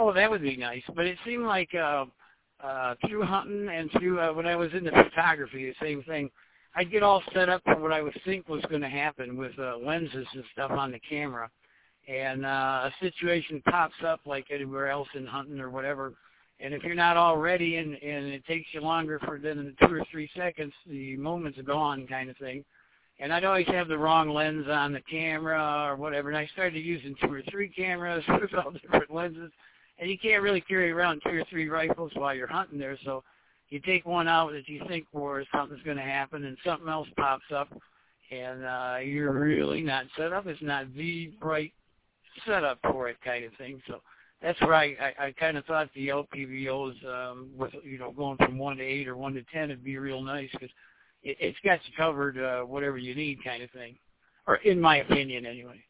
Oh, that would be nice. But it seemed like through hunting and through when I was into photography, the same thing. I'd get all set up for what I would think was going to happen with lenses and stuff on the camera. And a situation pops up like anywhere else in hunting or whatever. And if you're not all ready and it takes you longer than 2 or 3 seconds, the moment's gone kind of thing. And I'd always have the wrong lens on the camera or whatever. And I started using 2 or 3 cameras with all different lenses. And you can't really carry around 2 or 3 rifles while you're hunting there. So you take one out that you think for something's going to happen and something else pops up. And you're really not set up. It's not the right setup for it kind of thing. So that's where I kind of thought the LPVOs, with, going from 1 to 8 or 1 to 10 would be real nice because it's got you covered whatever you need kind of thing. Or in my opinion anyway.